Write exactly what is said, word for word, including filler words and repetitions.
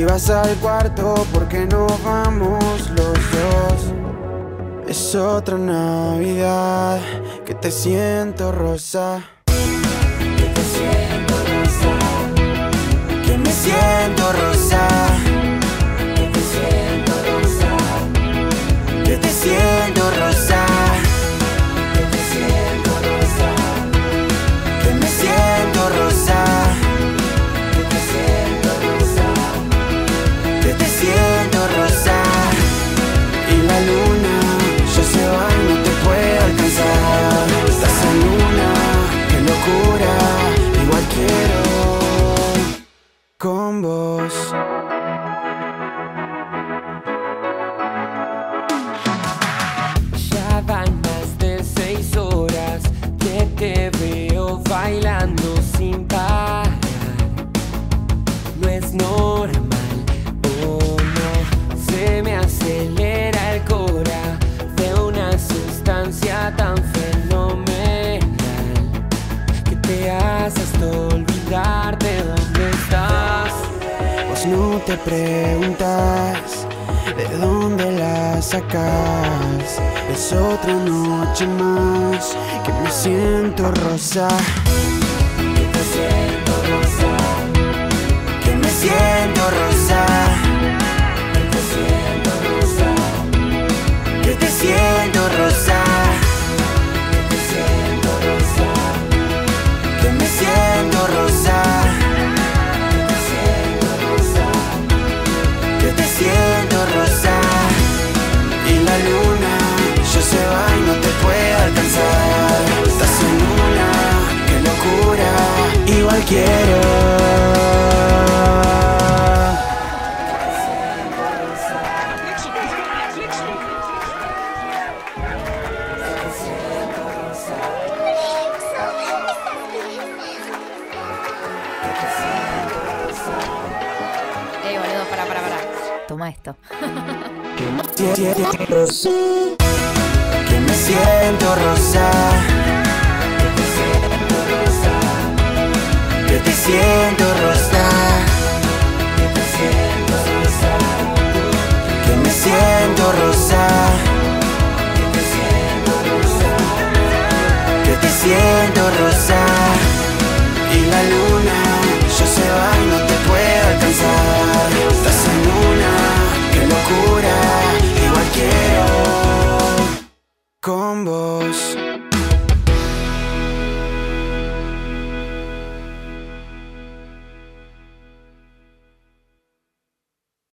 Si vas al cuarto, ¿por qué no vamos los dos? Es otra Navidad que te siento rosa. Que te siento rosa. Que me siento rosa. Que te siento rosa. Que te siento rosa. Que te siento rosa. Que me siento rosa. Que te siento rosa. Que te siento rosa. Y la luna ya se va y no te puede alcanzar. Estás en luna, qué locura. Igual quiero con vos. Ya van más de seis horas que te veo bailando sin parar. No es normal, oh no, se me acelera el cora de una sustancia tan fenomenal que te hace hasta olvidar de dónde estás. Vos no te preguntas de dónde la sacas. Es otra noche más que me siento rosa. Que te siento rosa. Que me siento rosa. Que te siento rosa. Que te siento rosa. Que te siento rosa. Que me siento rosa. Que te siento rosa. Que te siento rosa. Y la luna ya se va y no te puede alcanzar. Estás en luna, qué locura. Igual quiero. Eh, boludo, para, para, para. Toma esto. Que me siento rosa. Que me siento rosa. Que te siento rosa.